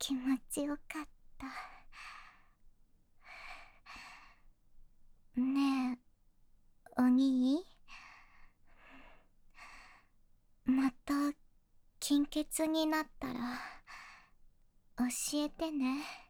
気持ちよかった。ねえ、お兄、また貧血になったら教えてね。